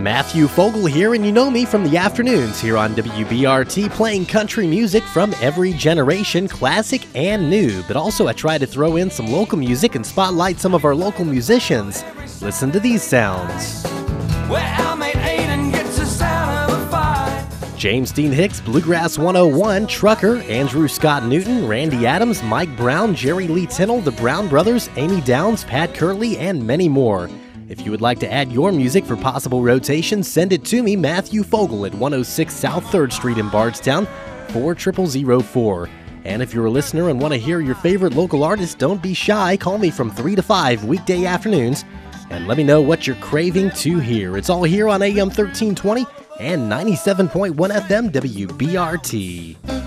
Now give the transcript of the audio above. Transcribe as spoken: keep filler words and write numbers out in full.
Matthew Fogel here, and you know me from the afternoons here on W B R T, playing country music from every generation, classic and new. But also I try to throw in some local music and spotlight some of our local musicians. Listen to these sounds. James Dean Hicks, Bluegrass one oh one, Trucker, Andrew Scott Newton, Randy Adams, Mike Brown, Jerry Lee Tinnell, the Brown Brothers, Amy Downs, Pat Curley, and many more. If you would like to add your music for possible rotation, send it to me, Matthew Fogel, at one oh six South third Street in Bardstown, four zero zero zero four. And if you're a listener and want to hear your favorite local artist, don't be shy. Call me from three to five weekday afternoons and let me know what you're craving to hear. It's all here on A M thirteen twenty and ninety-seven point one F M W B R T.